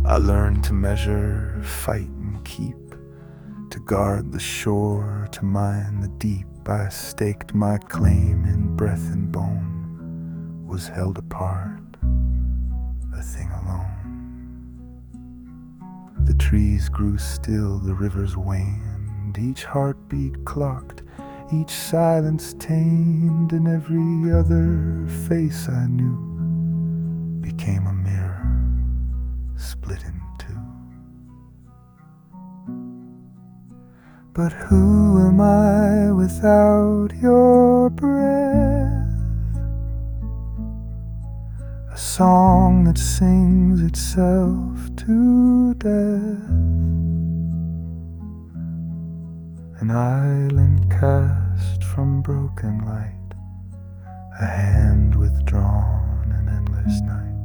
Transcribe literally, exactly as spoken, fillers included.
I learned to measure, fight and keep, to guard the shore, to mine the deep. I staked my claim in breath and bone, was held apart, a thing alone. The trees grew still, the rivers waned, each heartbeat clocked, each silence tamed, and every other face I knew became a mirror, split in two. But who am I without your breath? A song that sings itself to death. An island cast from broken light, a hand withdrawn in endless night.